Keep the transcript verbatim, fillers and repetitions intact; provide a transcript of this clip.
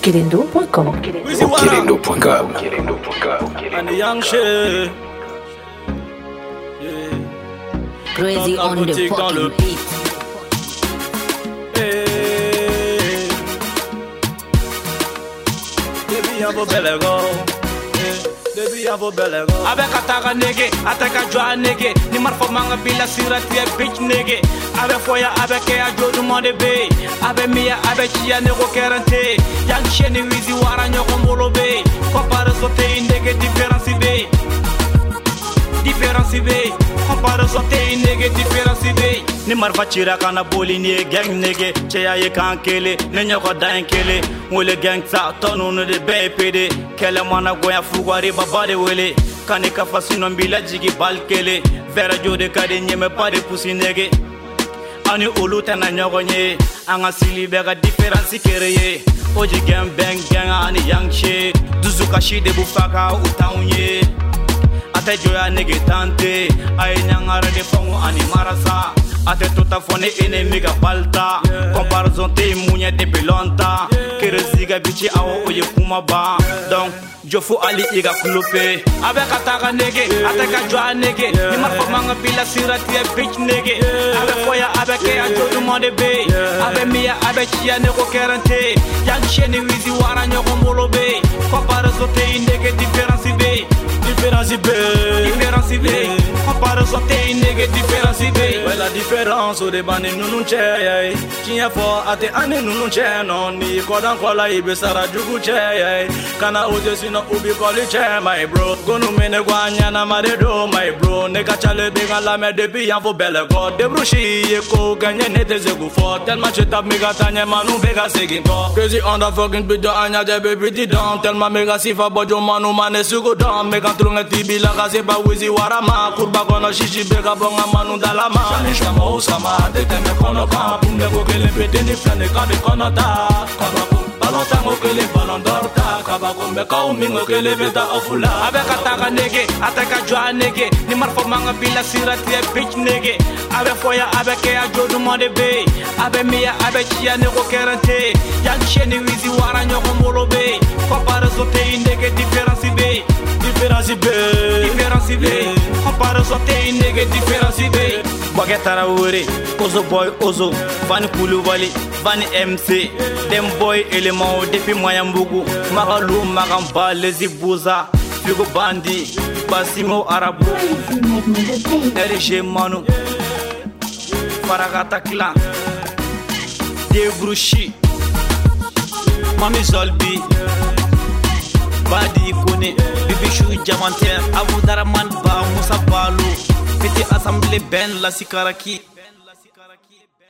Okelendo point com. Okelendo point com. And the young shit. Crazy on the fucking beat. Hey. Baby, I'm a belle go. Baby, I'm a belle go. Avec Ataka nigga, Ataka Joa nigga. Ni marfo manga bila sirati a bitch nigga. Avec Foya, avec Ea Joe du monde bay. Avec Mia, avec Chia nego quarante. Young Sheni Wizi Wara nyoko mbolo bay. Compare sote nigga différence bay. Différence bay. Compare sote nigga différence bay. Ni marfa chira kana boli ni gang nigga. Cheya ye kan kele, ni nyoko dain kele. Wole gang sa tonu no de bay pede. Kele mana goya fugwari babade wele. Kani kafa sino mbila jigi bal kele. Vera jode kade nyeme pade pusi nigga. Ani olu tena nyogonye anga sili bega difference kereye oji gang bang gang ani young shit duzuka shi de bufaka utaunye ate joya nege tante ay nyangara de fongo ani marasa ate tota fone enemy ga balta comparaison te munya de belonta kereziga bichi awo oye kuma ba donc Jofu Ali iga kulope avec ataka nege ataka joa nege ni marfo manga bila sirati a bitch nege avec Foya avec Ea Joe du monde bay avec Mia avec Chia nego quarante Young Sheni Wizi Wara nyoko mbolo bay comparaison te nege différence bay différence bay différence bay comparaison te nege différence bay ouais la différence au débat ni nunu che tinya fo ate ane nunu che non ni kodan kola ibe sara jugu che kana oje sino ubi koli che my bro gonu mene gwanya na mare do my bro nega chale be gala me de bi yan fo belle go de brushi ye ko ganye ne te zegu fo tellement je tape mega tanya manu bega segin ko crazy on the fucking beat anya de baby ti down tellement mega sifa bojo manu mane sugo down mega trunga ti bi la gase ba wizi warama kurba kono shishi bega bonga manu dalama challenge kama usama de te me kono ka punde go kele pete ni flane ka de kono ta kaba ko balon tango kele balon dorta kaba ko me ka umingo kele beta ofula avec ataka nege ataka joa nege ni marfo manga bila sirati a bitch nege avec Foya avec Ea Joe du monde bay avec Mia avec Chia nego quarante Young Sheni Wizi Wara nyoko mbolo bay comparaison te nege différence bay différence bay différence bay comparaison te nege différence bay Bagetara wore Ozo boy Ozo Vani Koulibaly Vani M C Dem boy élément depuis Moyambougou Magalu Magamba Lezi Bouza Figo Bandi Basimo Arabu R G Manu Faragata Clan Debrushi Mami Zolbi Badi Kone Bibichou Diamantaire Abou Daraman Ba Moussa Balou Petit assemblée Ben la Sikaraki